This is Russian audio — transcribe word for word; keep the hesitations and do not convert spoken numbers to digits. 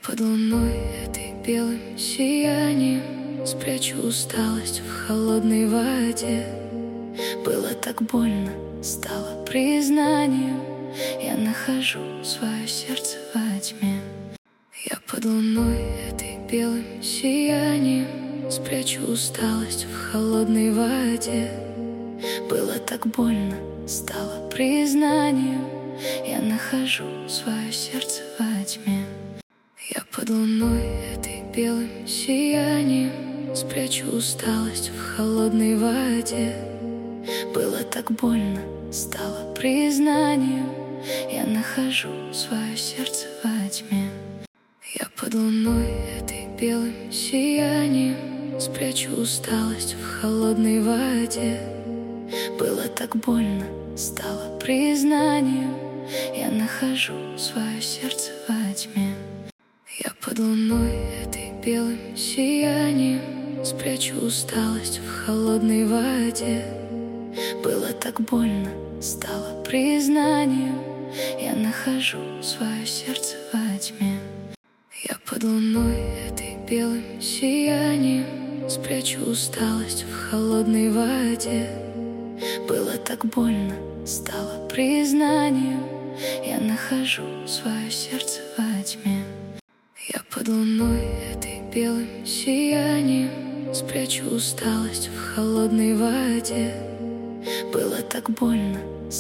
под луной этой белым сиянием спрячу усталость в холодной воде. Было так больно, стало признанием. Я нахожу свое сердце во тьме. Я под луной этой белым сиянием спрячу усталость в холодной воде. Было так больно, стало признанием. Я нахожу свое сердце во тьме. Я под луной этой белым сиянием спрячу усталость в холодной воде. Было так больно, стало признанием. Я нахожу свое сердце во тьме. Я под луной этой белым сиянием спрячу усталость в холодной воде. Было так больно, стало признанием. Я нахожу свое сердце во тьме. Я под луной этой белым сиянием спрячу усталость в холодной воде. Было так больно, стало признанием. Я нахожу свое сердце во тьме. Я под луной этой белым сиянием спрячу усталость в холодной воде. Было так больно, стало признанием. Я нахожу свое сердце во тьме. Я под луной этой белым сиянием спрячу усталость в холодной воде. Было так больно,